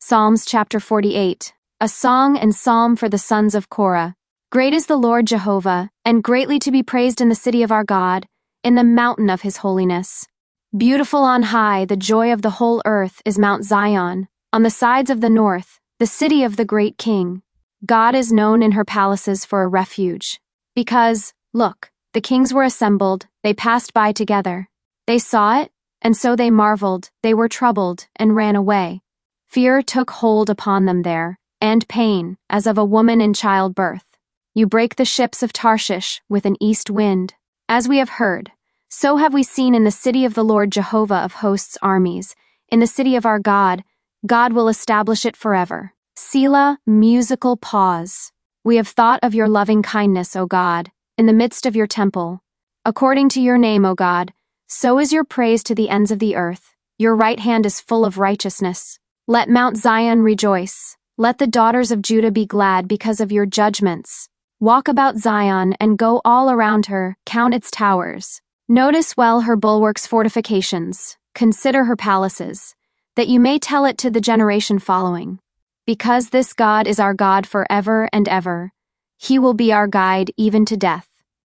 Psalms chapter 48. A song and psalm for the sons of Korah. Great is the Lord Jehovah, and greatly to be praised in the city of our God, in the mountain of his holiness. Beautiful on high, the joy of the whole earth is Mount Zion, on the sides of the north, the city of the great King. God is known in her palaces for a refuge. Because, look, the kings were assembled, they passed by together. They saw it, and so they marveled, they were troubled, and ran away. Fear took hold upon them there, and pain, as of a woman in childbirth. You break the ships of Tarshish with an east wind. As we have heard, so have we seen in the city of the Lord Jehovah of hosts' armies, in the city of our God. God will establish it forever. Selah, musical pause. We have thought of your loving kindness, O God, in the midst of your temple. According to your name, O God, so is your praise to the ends of the earth. Your right hand is full of righteousness. Let Mount Zion rejoice. Let the daughters of Judah be glad because of your judgments. Walk about Zion and go all around her, count its towers. Notice well her bulwarks' fortifications. Consider her palaces, that you may tell it to the generation following. Because this God is our God forever and ever, he will be our guide even to death.